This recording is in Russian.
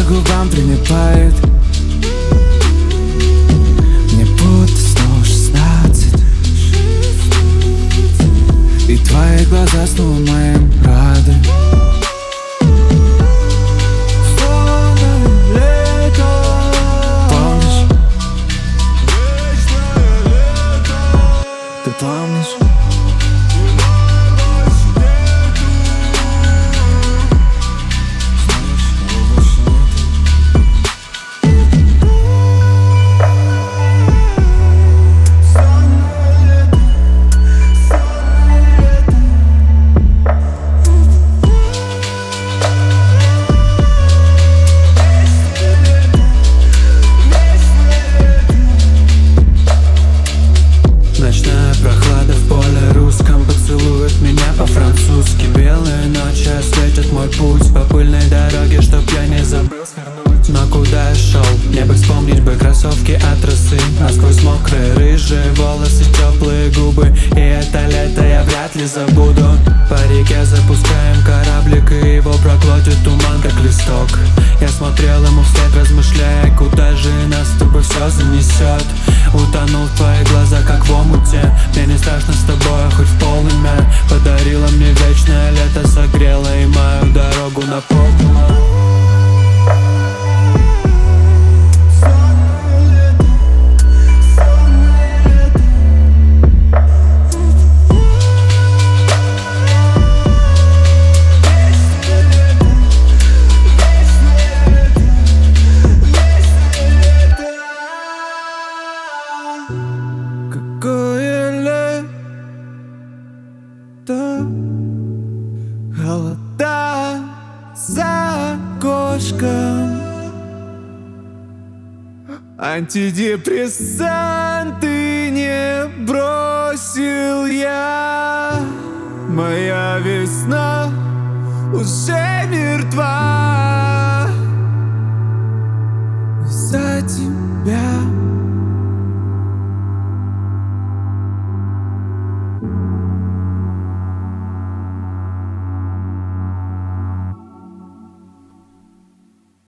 губам прилипает. Мне будто снова 16, и твои глаза снова моим рады. Ты помнишь? Ночная прохлада в поле русском поцелует меня по-французски. Белые ночи осветят мой путь по пыльной дороге, чтоб я не забыл свернуть. Но куда я шел? Мне бы вспомнить бы кроссовки от росы, насквозь мокрые рыжие волосы, теплые губы. И это лето я вряд ли забуду. По реке запускаем кораблик, и его проглотит туман, как листок. Я смотрел ему вслед, размышляя, куда же нас с тобой все занесет. Утонул в твоих глазах, как в омуте. Мне не страшно с тобой, хоть в полымя. Подарила мне вечное лето, согрела и мою дорогу на полную. Какое лето, холода за окошком, антидепрессанты не бросил я. Моя весна уже мертва.